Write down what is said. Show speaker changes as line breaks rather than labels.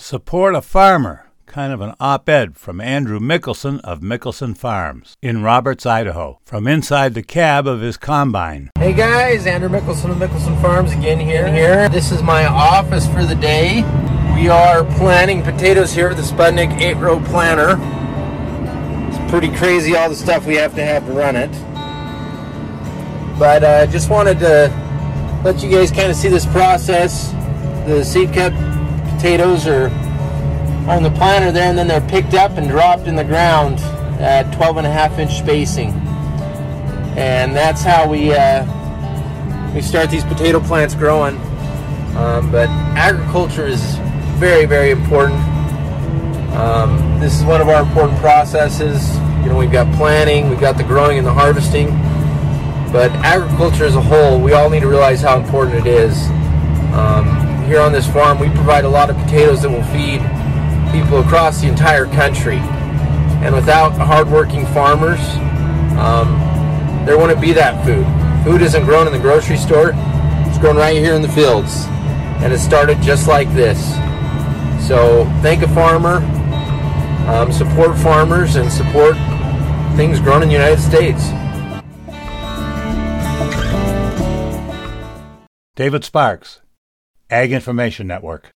Support a farmer, kind of an op-ed from Andrew Mickelson of Mickelson Farms in Roberts, Idaho, from inside the cab of his combine.
Hey guys, Andrew Mickelson of Mickelson Farms again here. This is my office for the day. We are planting potatoes here with the Spudnik 8-row planter. It's pretty crazy all the stuff we have to run it. But just wanted to let you guys kind of see this process. The seed cut potatoes are on the planter there, and then they're picked up and dropped in the ground at 12.5-inch spacing. And that's how we start these potato plants growing. But agriculture is very, very important. This is one of our important processes. You know, we've got planting, we've got the growing and the harvesting. But agriculture as a whole, we all need to realize how important it is. Here on this farm, we provide a lot of potatoes that will feed people across the entire country. And without hardworking farmers, there wouldn't be that food. Food isn't grown in the grocery store, it's grown right here in the fields. And it started just like this. So thank a farmer, support farmers, and support things grown in the United States.
David Sparks, Ag Information Network.